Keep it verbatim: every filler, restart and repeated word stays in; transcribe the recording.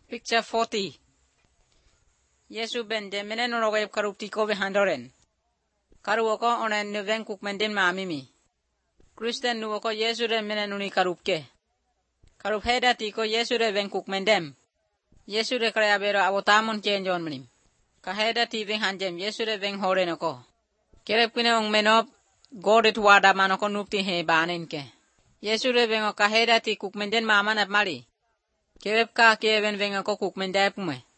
Picture forty. Yesu ben de menen roge karup tiko be handoren. Karu oko onen nuven kukmenden maamimi. Kristen nu oko Yesu de menen uni karupke. Karup heda tiko Yesu de ven kukmendem. Yesu de kaya bero abotamon chenjon menim. Ka heda ti ven hanjem Yesu de ven horen oko. Kerep kine ong menop godet wada manoko nupti he banenke. Yesu de ven o ka heda ti kukmenden maaman ap mali. Kerep ka keven ven oko kukmendai pume.